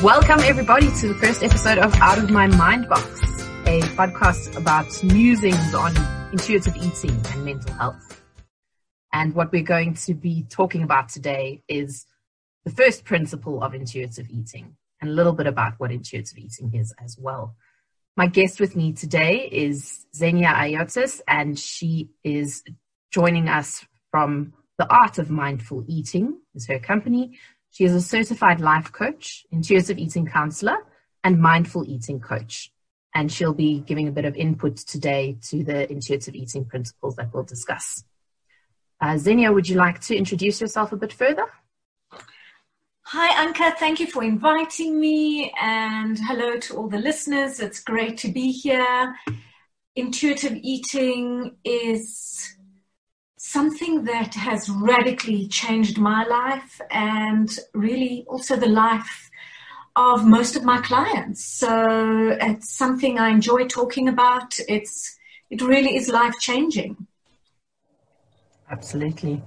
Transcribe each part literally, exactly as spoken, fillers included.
Welcome everybody to the first episode of Out of My Mind Box, a podcast about musings on intuitive eating and mental health. And what we're going to be talking about today is the first principle of intuitive eating and a little bit about what intuitive eating is as well. My guest with me today is Xenia Ayotis, and she is joining us from The Art of Mindful Eating, is her company. She is a certified life coach, intuitive eating counselor, and mindful eating coach. And she'll be giving a bit of input today to the intuitive eating principles that we'll discuss. Uh, Xenia, would you like to introduce yourself a bit further? Hi, Anka. Thank you for inviting me. And hello to all the listeners. It's great to be here. Intuitive eating is something that has radically changed my life and really also the life of most of my clients. So it's something I enjoy talking about. It's it really is life-changing. Absolutely.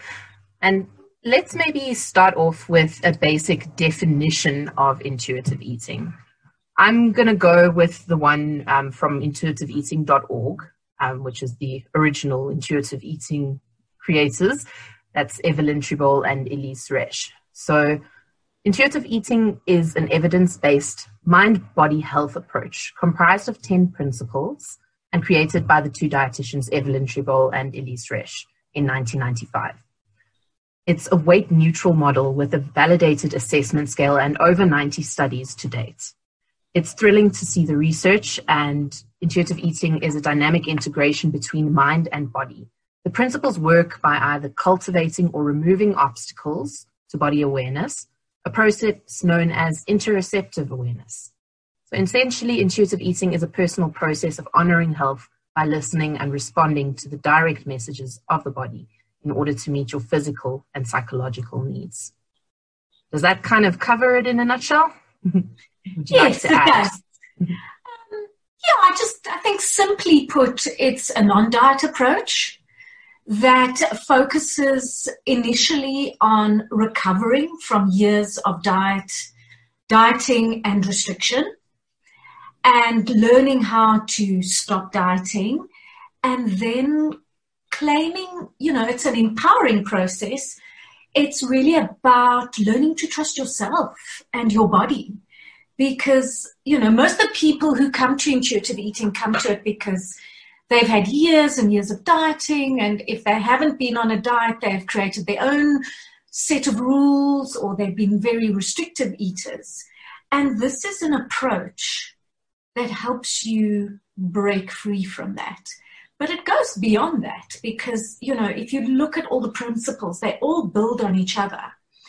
And let's maybe start off with a basic definition of intuitive eating. I'm going to go with the one um, from intuitive eating dot org. Um, which is the original intuitive eating creators. That's Evelyn Tribole and Elyse Resch. So intuitive eating is an evidence-based mind-body health approach comprised of ten principles and created by the two dietitians Evelyn Tribole and Elyse Resch in nineteen ninety-five. It's a weight-neutral model with a validated assessment scale and over ninety studies to date. It's thrilling to see the research, and intuitive eating is a dynamic integration between mind and body. The principles work by either cultivating or removing obstacles to body awareness, a process known as interoceptive awareness. So essentially, intuitive eating is a personal process of honoring health by listening and responding to the direct messages of the body in order to meet your physical and psychological needs. Does that kind of cover it in a nutshell? Would you yes, like to it add? does. Um, yeah, I just, I think simply put, it's a non-diet approach that focuses initially on recovering from years of diet, dieting and restriction, and learning how to stop dieting, and then claiming, you know, it's an empowering process. It's really about learning to trust yourself and your body. Because, you know, most of the people who come to intuitive eating come to it because they've had years and years of dieting. And if they haven't been on a diet, they've created their own set of rules, or they've been very restrictive eaters. And this is an approach that helps you break free from that. But it goes beyond that because, you know, if you look at all the principles, they all build on each other.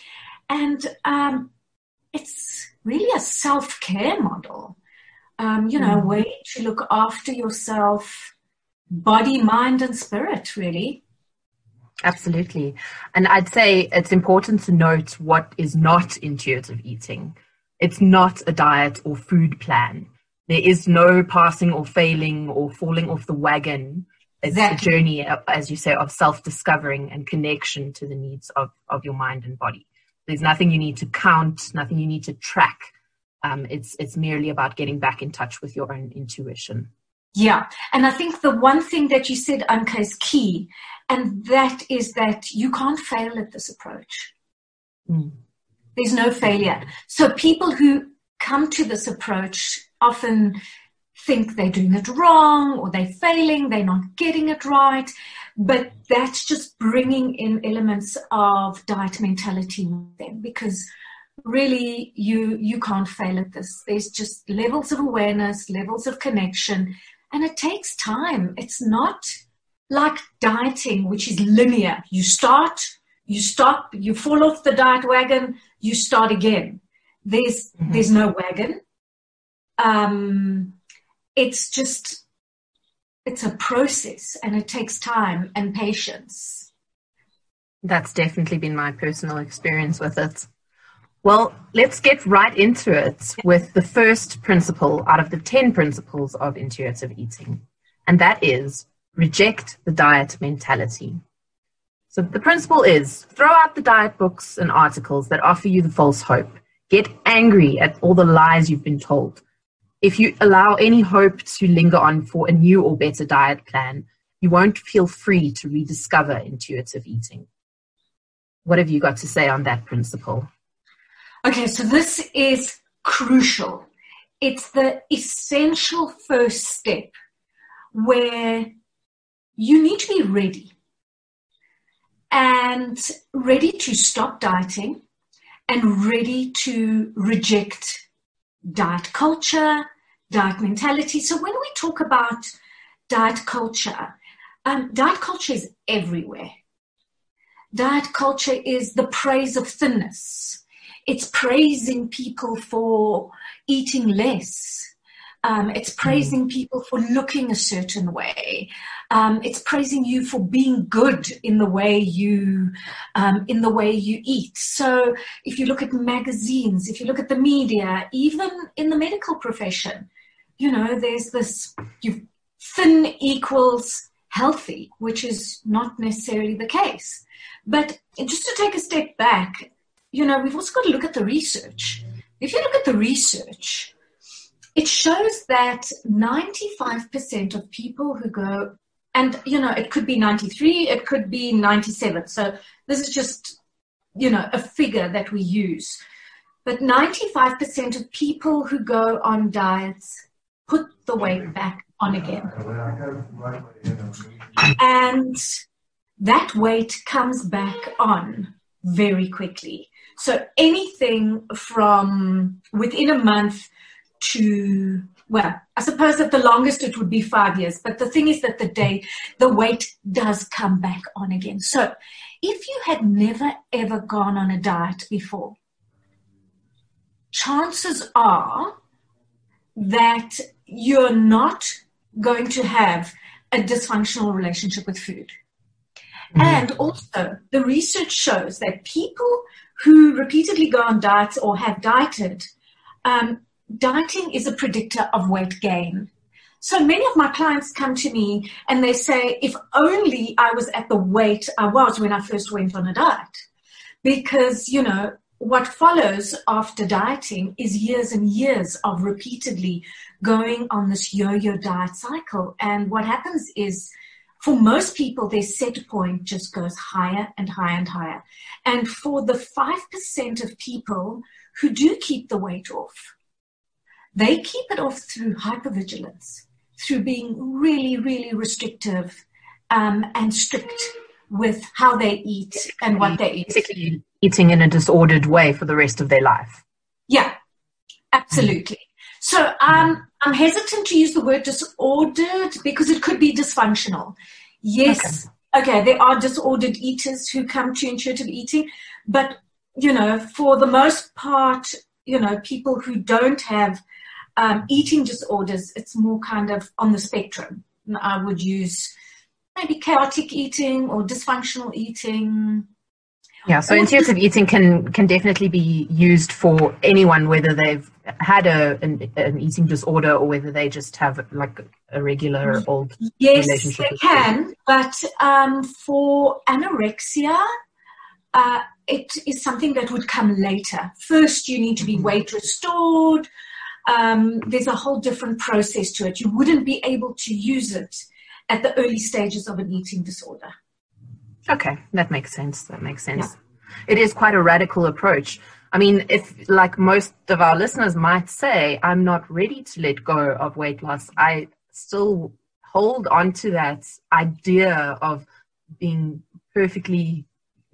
And um, it's really a self-care model, um, you know, a way to look after yourself, body, mind, and spirit, really. Absolutely. And I'd say it's important to note what is not intuitive eating. It's not a diet or food plan. There is no passing or failing or falling off the wagon. It's exactly. A journey, as you say, of self-discovering and connection to the needs of, of your mind and body. There's nothing you need to count, nothing you need to track. Um, it's it's merely about getting back in touch with your own intuition. Yeah, and I think the one thing that you said, Anka, is key, and that is that you can't fail at this approach. Mm. There's no failure. So people who come to this approach often think they're doing it wrong, or they're failing, they're not getting it right. But that's just bringing in elements of diet mentality with them, because really you you can't fail at this. There's just levels of awareness, levels of connection, and it takes time. It's not like dieting, which is linear. You start, you stop, you fall off the diet wagon, you start again. There's mm-hmm. there's no wagon. Um, it's just It's a process, and it takes time and patience. That's definitely been my personal experience with it. Well, let's get right into it with the first principle out of the ten principles of intuitive eating, and that is reject the diet mentality. So the principle is throw out the diet books and articles that offer you the false hope. Get angry at all the lies you've been told. If you allow any hope to linger on for a new or better diet plan, you won't feel free to rediscover intuitive eating. What have you got to say on that principle? Okay, so this is crucial. It's the essential first step where you need to be ready and ready to stop dieting and ready to reject diet culture, diet mentality. So when we talk about diet culture, um, diet culture is everywhere. Diet culture is the praise of thinness. It's praising people for eating less. Um, it's praising people for looking a certain way. Um, it's praising you for being good in the way you um, in the way you eat. So if you look at magazines, if you look at the media, even in the medical profession, you know, there's this you thin equals healthy, which is not necessarily the case. But just to take a step back, you know, we've also got to look at the research. If you look at the research, it shows that ninety-five percent of people who go, and, you know, it could be ninety-three, it could be ninety-seven. So this is just, you know, a figure that we use. But ninety-five percent of people who go on diets put the weight back on again. And that weight comes back on very quickly. So anything from within a month to, well, I suppose at the longest it would be five years. But the thing is that the day, the weight does come back on again. So if you had never, ever gone on a diet before, chances are that you're not going to have a dysfunctional relationship with food. Mm-hmm. And also, the research shows that people who repeatedly go on diets or have dieted, um, dieting is a predictor of weight gain. So many of my clients come to me and they say, if only I was at the weight I was when I first went on a diet. Because, you know, what follows after dieting is years and years of repeatedly going on this yo-yo diet cycle. And what happens is, for most people, their set point just goes higher and higher and higher. And for the five percent of people who do keep the weight off, they keep it off through hypervigilance, through being really, really restrictive um, and strict with how they eat and what they eat. Basically eating in a disordered way for the rest of their life. Yeah, absolutely. Mm. So um, I'm hesitant to use the word disordered because it could be dysfunctional. Yes, okay. okay, there are disordered eaters who come to intuitive eating, but, you know, for the most part, you know, people who don't have um, eating disorders, it's more kind of on the spectrum. I would use maybe chaotic eating or dysfunctional eating. Yeah, so intuitive eating can can definitely be used for anyone, whether they've had a an, an eating disorder or whether they just have like a regular old yes, relationship. Yes, they can. Food. But um, for anorexia, uh, it is something that would come later. First, you need to be weight restored. Um, there's a whole different process to it. You wouldn't be able to use it at the early stages of an eating disorder. Okay, that makes sense. That makes sense. Yeah. It is quite a radical approach. I mean, if like most of our listeners might say, I'm not ready to let go of weight loss, I still hold on to that idea of being perfectly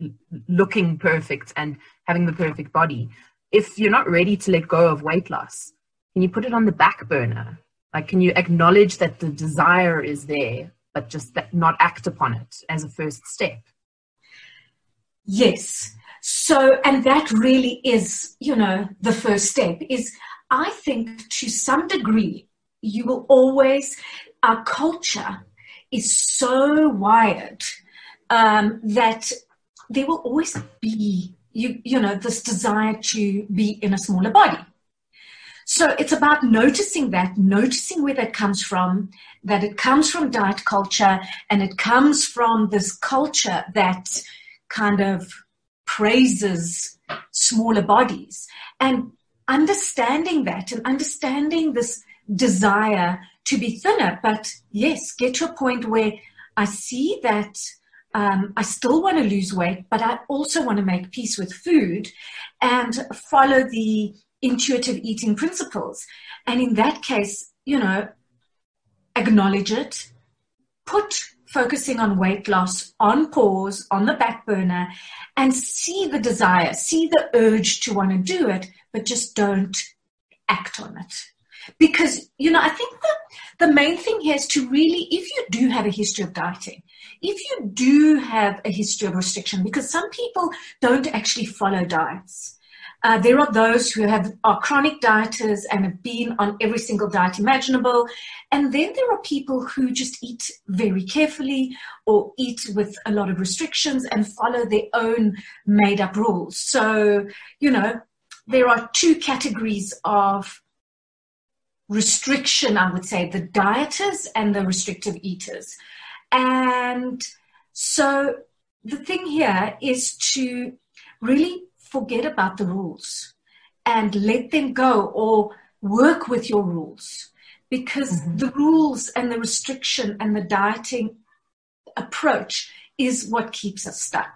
looking perfect and having the perfect body. If you're not ready to let go of weight loss, can you put it on the back burner? Like, can you acknowledge that the desire is there, but just not act upon it as a first step? Yes. So, and that really is, you know, the first step is, I think to some degree, you will always, our culture is so wired um, that there will always be, you, you know, this desire to be in a smaller body. So it's about noticing that, noticing where that comes from, that it comes from diet culture and it comes from this culture that kind of praises smaller bodies. And understanding that and understanding this desire to be thinner. But yes, get to a point where I see that um, I still want to lose weight, but I also want to make peace with food and follow the intuitive eating principles. And in that case, you know, acknowledge it, put focusing on weight loss on pause, on the back burner, and see the desire, see the urge to want to do it, but just don't act on it. Because, you know, I think the, the main thing here is to really, if you do have a history of dieting, if you do have a history of restriction, because some people don't actually follow diets. Uh, there are those who have are chronic dieters and have been on every single diet imaginable. And then there are people who just eat very carefully or eat with a lot of restrictions and follow their own made up rules. So, you know, there are two categories of restriction, I would say, the dieters and the restrictive eaters. And so the thing here is to really forget about the rules and let them go, or work with your rules, because mm-hmm. the rules and the restriction and the dieting approach is what keeps us stuck.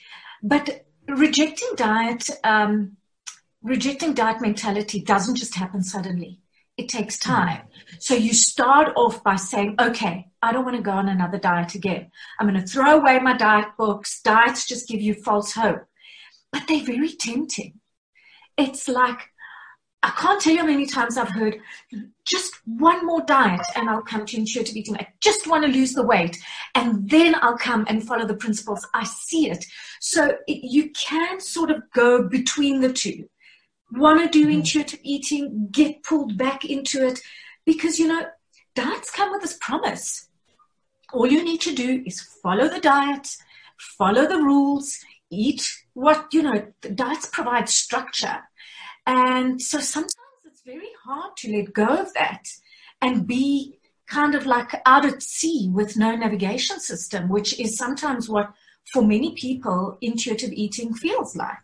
But rejecting diet, um, rejecting diet mentality doesn't just happen suddenly. It takes time. Mm-hmm. So you start off by saying, okay, I don't want to go on another diet again. I'm going to throw away my diet books. Diets just give you false hope. But they're very tempting. It's like, I can't tell you how many times I've heard, just one more diet and I'll come to intuitive eating. I just want to lose the weight and then I'll come and follow the principles. I see it. So it, you can sort of go between the two. Want to do mm-hmm. intuitive eating, get pulled back into it, because, you know, diets come with this promise. All you need to do is follow the diet, follow the rules, eat what, you know, the diets provide structure. And so sometimes it's very hard to let go of that and be kind of like out at sea with no navigation system, which is sometimes what, for many people, intuitive eating feels like.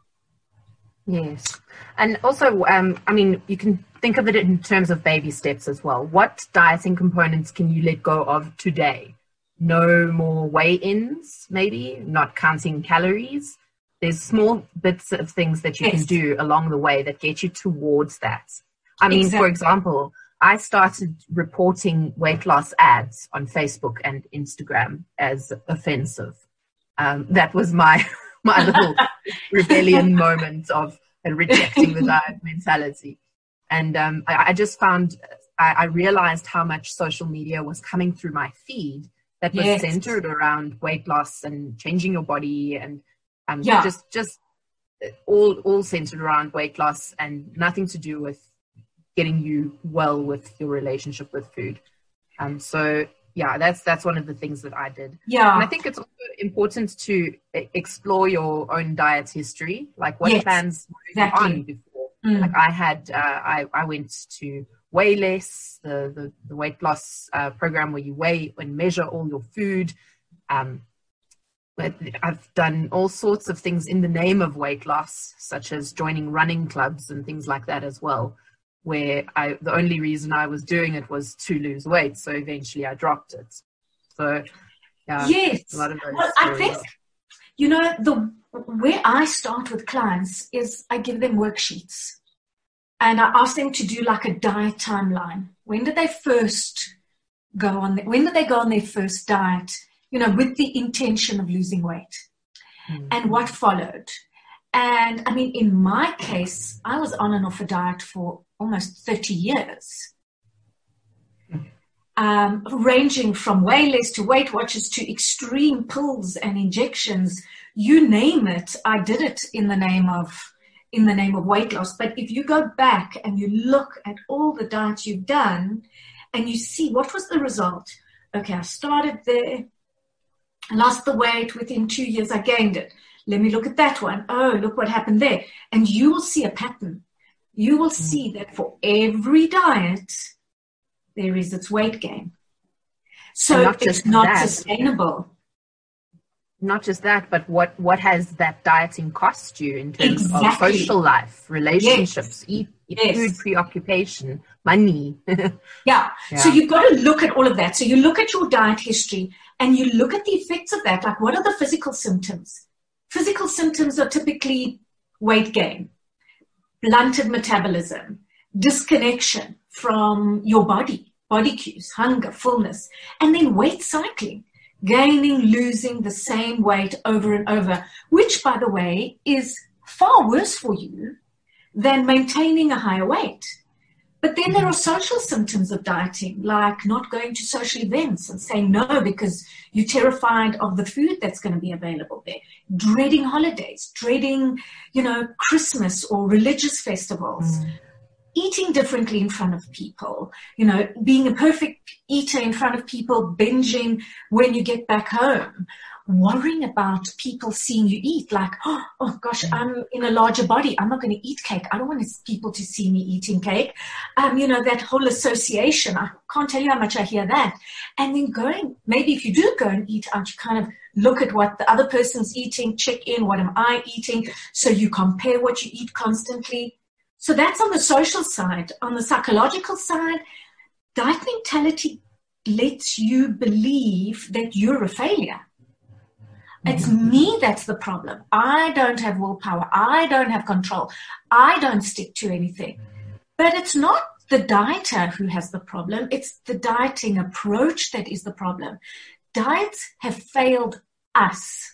Yes. And also, um, I mean, you can think of it in terms of baby steps as well. What dieting components can you let go of today? No more weigh-ins, maybe, not counting calories. There's small bits of things that you yes. can do along the way that get you towards that. I mean, exactly. For example, I started reporting weight loss ads on Facebook and Instagram as offensive. Um, that was my my little rebellion moment of uh, rejecting the diet mentality. And um, I, I just found, I, I realized how much social media was coming through my feed that was yes. centered around weight loss and changing your body, and um, yeah. just just all all centered around weight loss and nothing to do with getting you well with your relationship with food. Um, so yeah, that's that's one of the things that I did. Yeah, and I think it's also important to explore your own diet history, like what yes, plans were exactly. on before. Mm. Like I had, uh, I I went to Weigh Less, the, the, the weight loss uh, program where you weigh and measure all your food. Um, but I've done all sorts of things in the name of weight loss, such as joining running clubs and things like that as well, where I the only reason I was doing it was to lose weight. So eventually I dropped it. So yeah, yes, a lot of those well, I think, you know, the where I start with clients is I give them worksheets. And I asked them to do like a diet timeline. When did they first go on? The, when did they go on their first diet? You know, with the intention of losing weight, mm-hmm. and what followed. And I mean, in my case, I was on and off a diet for almost thirty years, um, ranging from Weigh Less to Weight Watchers to extreme pills and injections. You name it, I did it in the name of. in the name of weight loss. But if you go back and you look at all the diets you've done and you see what was the result. Okay, I started there, lost the weight, within two years I gained it. Let me look at that one. Oh, look what happened there. And you will see a pattern. You will see that for every diet, there is its weight gain. So not it's not that. sustainable. not just that, but what, what has that dieting cost you in terms Exactly. of social life, relationships, Yes. eat, eat Yes. food, preoccupation, money? yeah. Yeah. So you've got to look at all of that. So you look at your diet history and you look at the effects of that. Like, what are the physical symptoms? Physical symptoms are typically weight gain, blunted metabolism, disconnection from your body, body cues, hunger, fullness, and then weight cycling. Gaining, losing the same weight over and over, which, by the way, is far worse for you than maintaining a higher weight. But then there are social symptoms of dieting, like not going to social events and saying no because you're terrified of the food that's going to be available there, dreading holidays, dreading, you know, Christmas or religious festivals. Mm. Eating differently in front of people, you know, being a perfect eater in front of people, binging when you get back home, worrying about people seeing you eat, like, oh, oh gosh, I'm in a larger body. I'm not going to eat cake. I don't want people to see me eating cake. Um, you know, that whole association. I can't tell you how much I hear that. And then going, maybe if you do go and eat out, you kind of look at what the other person's eating, check in, what am I eating? So you compare what you eat constantly. So that's on the social side. On the psychological side, diet mentality lets you believe that you're a failure. It's me that's the problem. I don't have willpower. I don't have control. I don't stick to anything. But it's not the dieter who has the problem. It's the dieting approach that is the problem. Diets have failed us.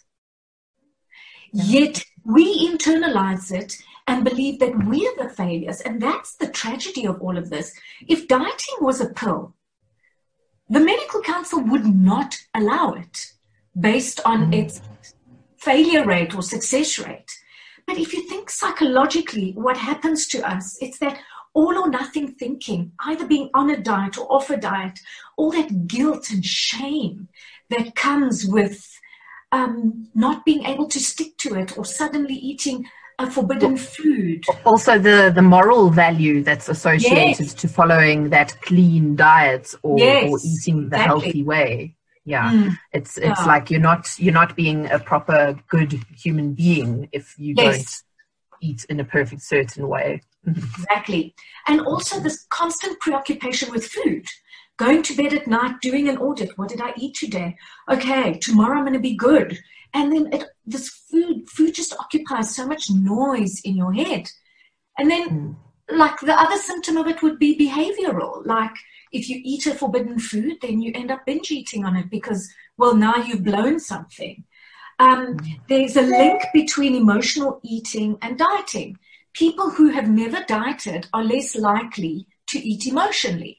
Yet we internalize it and believe that we're the failures. And that's the tragedy of all of this. If dieting was a pill, the medical council would not allow it based on mm. its failure rate or success rate. But if you think psychologically, what happens to us, it's that all or nothing thinking, either being on a diet or off a diet, all that guilt and shame that comes with um, not being able to stick to it or suddenly eating a forbidden food. Also the, the moral value that's associated yes. to following that clean diet or, yes, or eating the exactly. healthy way. Yeah. Mm. It's it's yeah. like you're not you're not being a proper good human being if you yes. don't eat in a perfect certain way. Exactly. And also this constant preoccupation with food. Going to bed at night, doing an audit. What did I eat today? Okay, tomorrow I'm going to be good. And then it, this food, food just occupies so much noise in your head. And then, mm. like, the other symptom of it would be behavioral. Like, if you eat a forbidden food, then you end up binge eating on it because, well, now you've blown something. Um, mm. There's a link between emotional eating and dieting. People who have never dieted are less likely to eat emotionally.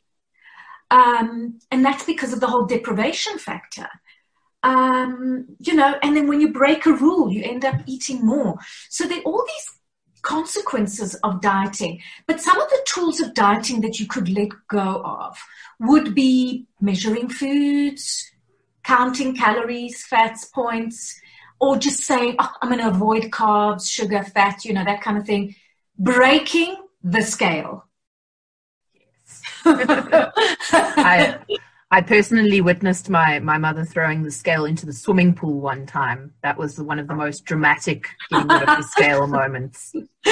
Um, and that's because of the whole deprivation factor. Um, you know, and then when you break a rule, you end up eating more. So there are all these consequences of dieting. But some of the tools of dieting that you could let go of would be measuring foods, counting calories, fats, points, or just saying, oh, I'm going to avoid carbs, sugar, fat, you know, that kind of thing. Breaking the scale. I, I personally witnessed my, my mother throwing the scale into the swimming pool one time. That was one of the most dramatic getting rid of the scale moments.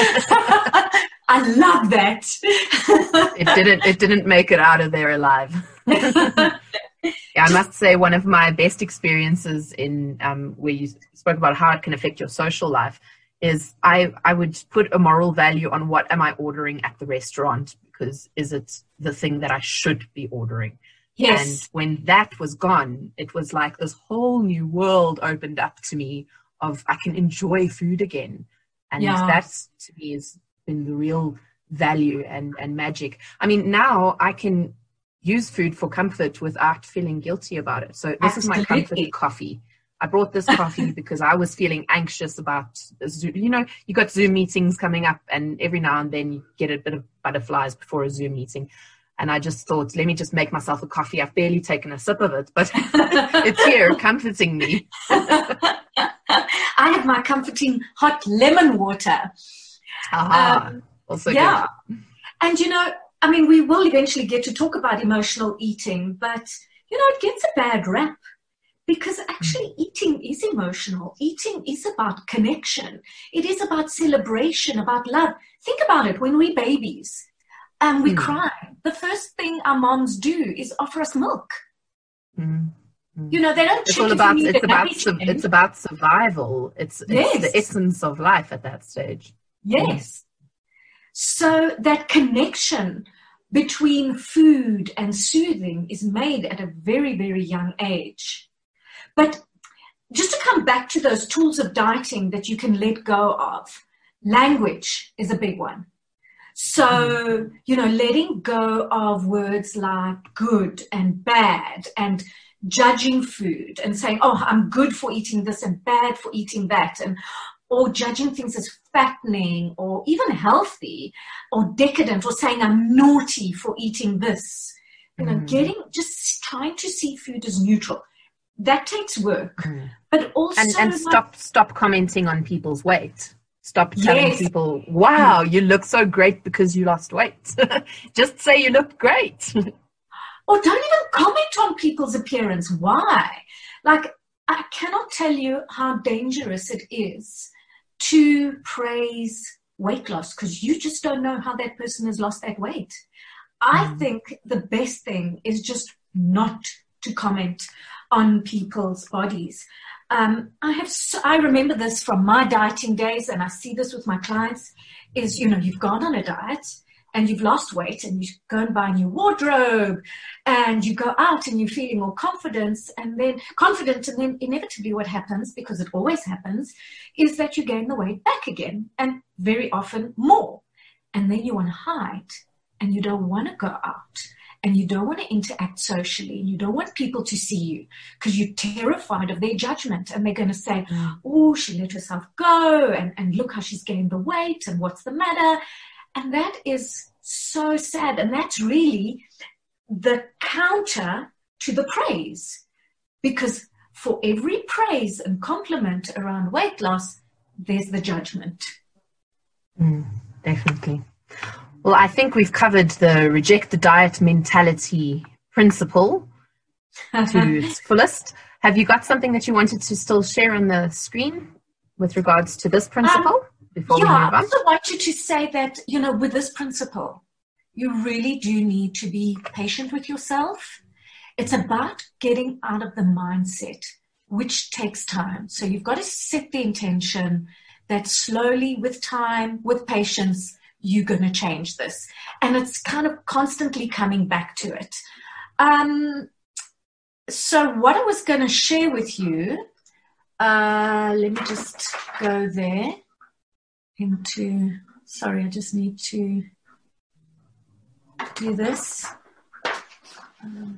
I love that. It didn't it didn't make it out of there alive. Yeah, I must say one of my best experiences in um, where you spoke about how it can affect your social life is I, I would put a moral value on what am I ordering at the restaurant, because is it the thing that I should be ordering? Yes. And when that was gone, it was like this whole new world opened up to me of I can enjoy food again. And yeah. that's to me has been the real value and, and magic. I mean, now I can use food for comfort without feeling guilty about it. So this Absolutely. is my comfort coffee. I brought this coffee because I was feeling anxious about Zoom. You know, you got Zoom meetings coming up and every now and then you get a bit of butterflies before a Zoom meeting. And I just thought, let me just make myself a coffee. I've barely taken a sip of it, but it's here comforting me. I have my comforting hot lemon water. Aha, um, also yeah. good. And, you know, I mean, we will eventually get to talk about emotional eating, but, you know, it gets a bad rap. Because actually eating is emotional. Eating is about connection. It is about celebration, about love. Think about it. When we're babies and we Mm. cry, the first thing our moms do is offer us milk. Mm. Mm. You know, they don't It's check all if about you need it's a about nappy su- change. it's about survival. It's it's Yes. the essence of life at that stage. Yes. So that connection between food and soothing is made at a very, very young age. But just to come back to those tools of dieting that you can let go of, language is a big one. So, you know, letting go of words like good and bad and judging food and saying, oh, I'm good for eating this and bad for eating that, and or judging things as fattening or even healthy or decadent, or saying I'm naughty for eating this. You know, Mm. getting, just trying to see food as neutral. That takes work. Mm. But also... And and like, stop stop commenting on people's weight. Stop telling Yes. people, wow, you look so great because you lost weight. Just say you look great. Or don't even comment on people's appearance. Why? Like, I cannot tell you how dangerous it is to praise weight loss because you just don't know how that person has lost that weight. I Mm. think the best thing is just not to comment on people's bodies. Um, I have, so, I remember this from my dieting days, and I see this with my clients, is, you know, you've gone on a diet and you've lost weight and you go and buy a new wardrobe and you go out and you're feeling all confidence and then confident. And then inevitably what happens, because it always happens, is that you gain the weight back again, and very often more. And then you want to hide and you don't want to go out and you don't want to interact socially and you don't want people to see you because you're terrified of their judgment, and they're going to say, oh, she let herself go and, and look how she's gained the weight and what's the matter. And that is so sad. And that's really the counter to the praise, because for every praise and compliment around weight loss, there's the judgment. Mm, definitely. Well, I think we've covered the reject the diet mentality principle to its fullest. Have you got something that you wanted to still share on the screen with regards to this principle um, before yeah, we move on? I also want you to say that, you know, with this principle, you really do need to be patient with yourself. It's about getting out of the mindset, which takes time. So you've got to set the intention that slowly, with time, with patience, you're going to change this. And it's kind of constantly coming back to it. Um, so what I was going to share with you, uh, let me just go there into, sorry, I just need to do this. Um,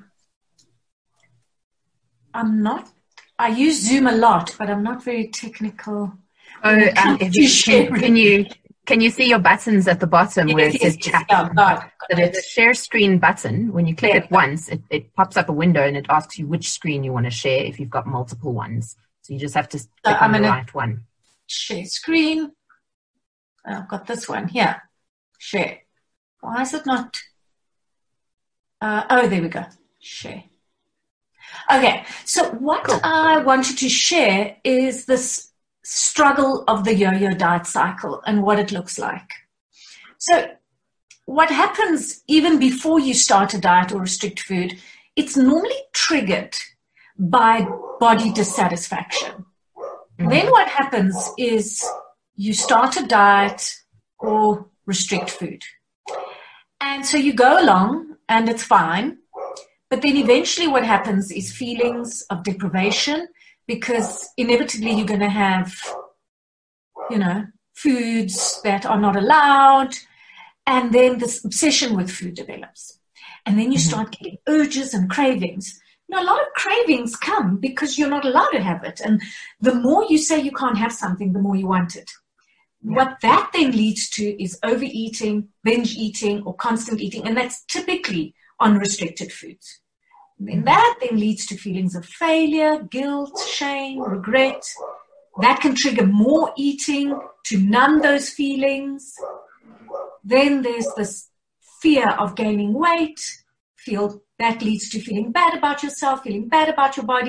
I'm not, I use Zoom a lot, but I'm not very technical. Oh, um, if you, can, can you can you see your buttons at the bottom yes, where it yes, says yes, chat? Yeah, got it. So there's a share screen button. When you click yeah. it once, it, it pops up a window and it asks you which screen you want to share if you've got multiple ones. So you just have to click so on I'm the right one. Share screen. I've got this one here. Share. Why is it not? Uh, oh, there we go. Share. Okay, so what cool. I wanted to share is this struggle of the yo-yo diet cycle and what it looks like. So what happens even before you start a diet or restrict food, it's normally triggered by body dissatisfaction. Mm-hmm. Then what happens is you start a diet or restrict food. And so you go along and it's fine. But then eventually what happens is feelings of deprivation, because inevitably you're going to have, you know, foods that are not allowed. And then this obsession with food develops. And then you mm-hmm. start getting urges and cravings. You know, a lot of cravings come because you're not allowed to have it. And the more you say you can't have something, the more you want it. Yeah. What that then leads to is overeating, binge eating, or constant eating. And that's typically on restricted foods. And then that then leads to feelings of failure, guilt, shame, regret. That can trigger more eating to numb those feelings. Then there's this fear of gaining weight. Feel that leads to feeling bad about yourself, feeling bad about your body.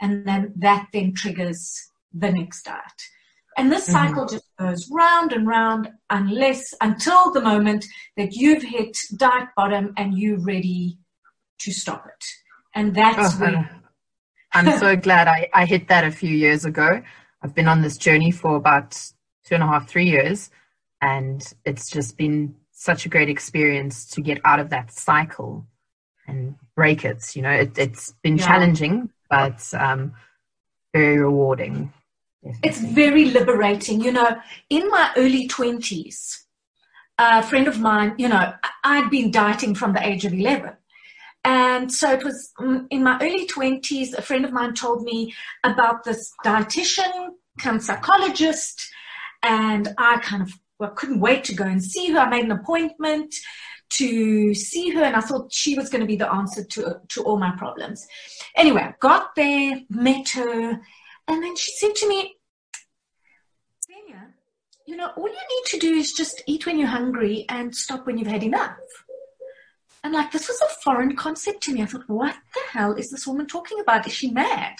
And then that then triggers the next diet. And this cycle mm-hmm. just goes round and round unless, until the moment that you've hit diet bottom and you're ready to stop it. And that's oh, where... I'm so glad I, I hit that a few years ago. I've been on this journey for about two and a half, three years. And it's just been such a great experience to get out of that cycle and break it. You know, it, it's been yeah. challenging, but um, very rewarding. Definitely. It's very liberating. You know, in my early twenties, a friend of mine, you know, I'd been dieting from the age of eleven. And so it was in my early twenties, a friend of mine told me about this dietitian, come psychologist, and I kind of well, couldn't wait to go and see her. I made an appointment to see her, and I thought she was going to be the answer to, to all my problems. Anyway, I got there, met her, and then she said to me, Xenia, you know, all you need to do is just eat when you're hungry and stop when you've had enough. And like, this was a foreign concept to me. I thought, what the hell is this woman talking about? Is she mad?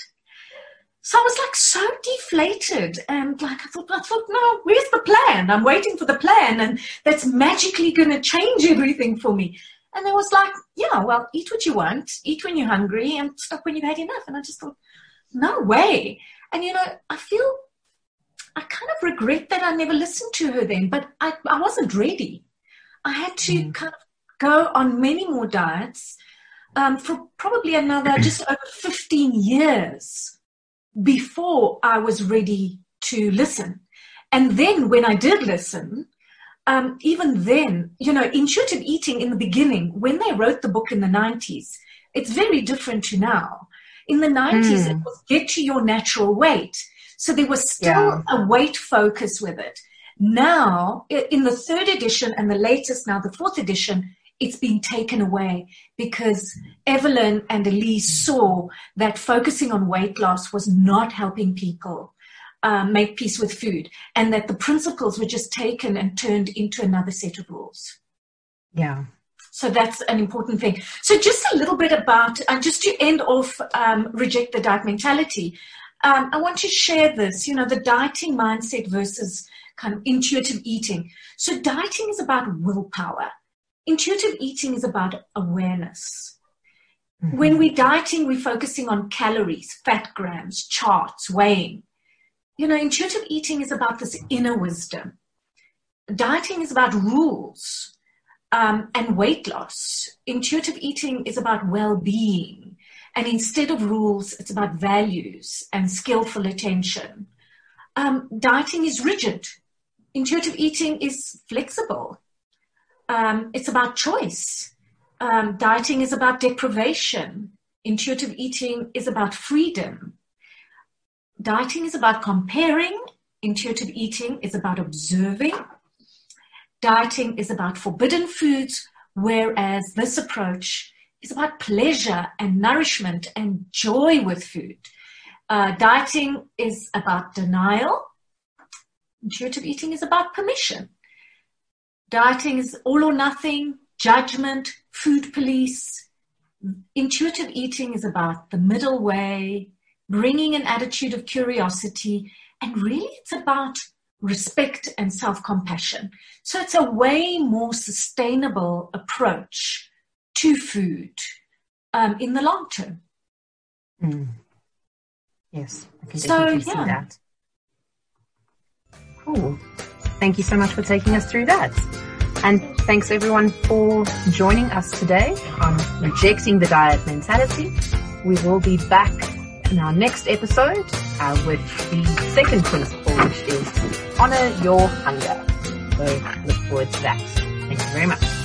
So I was like so deflated, and like I thought, I thought, no, where's the plan? I'm waiting for the plan, and that's magically going to change everything for me. And I was like, yeah, well, eat what you want, eat when you're hungry, and stop when you've had enough. And I just thought, no way. And you know, I feel, I kind of regret that I never listened to her then, but I, I wasn't ready. I had to mm. kind of go on many more diets um, for probably another just over fifteen years. Before I was ready to listen. And then when I did listen, um, even then, you know, intuitive eating in the beginning, when they wrote the book in the nineties, it's very different to now. In the nineties, mm. it was get to your natural weight. So there was still yeah. a weight focus with it. Now, in the third edition and the latest now, the fourth edition, it's been taken away because Evelyn and Elise saw that focusing on weight loss was not helping people um, make peace with food, and that the principles were just taken and turned into another set of rules. Yeah. So that's an important thing. So just a little bit about, and uh, just to end off, um, reject the diet mentality. Um, I want to share this, you know, the dieting mindset versus kind of intuitive eating. So dieting is about willpower. Intuitive eating is about awareness. Mm-hmm. When we're dieting, we're focusing on calories, fat grams, charts, weighing. You know, intuitive eating is about this inner wisdom. Dieting is about rules um, and weight loss. Intuitive eating is about well-being. And instead of rules, it's about values and skillful attention. Um, dieting is rigid. Intuitive eating is flexible. Um, it's about choice. Um, dieting is about deprivation. Intuitive eating is about freedom. Dieting is about comparing. Intuitive eating is about observing. Dieting is about forbidden foods, whereas this approach is about pleasure and nourishment and joy with food. Uh, dieting is about denial. Intuitive eating is about permission. Dieting is all or nothing, judgment, food police. Intuitive eating is about the middle way, bringing an attitude of curiosity, and really it's about respect and self-compassion. So it's a way more sustainable approach to food um, in the long term. Mm. Yes, I can definitely so, see yeah. that. Cool. Thank you so much for taking us through that. And thanks everyone for joining us today on Rejecting the Diet Mentality. We will be back in our next episode uh, with the second principle, which is honor your hunger. So look forward to that. Thank you very much.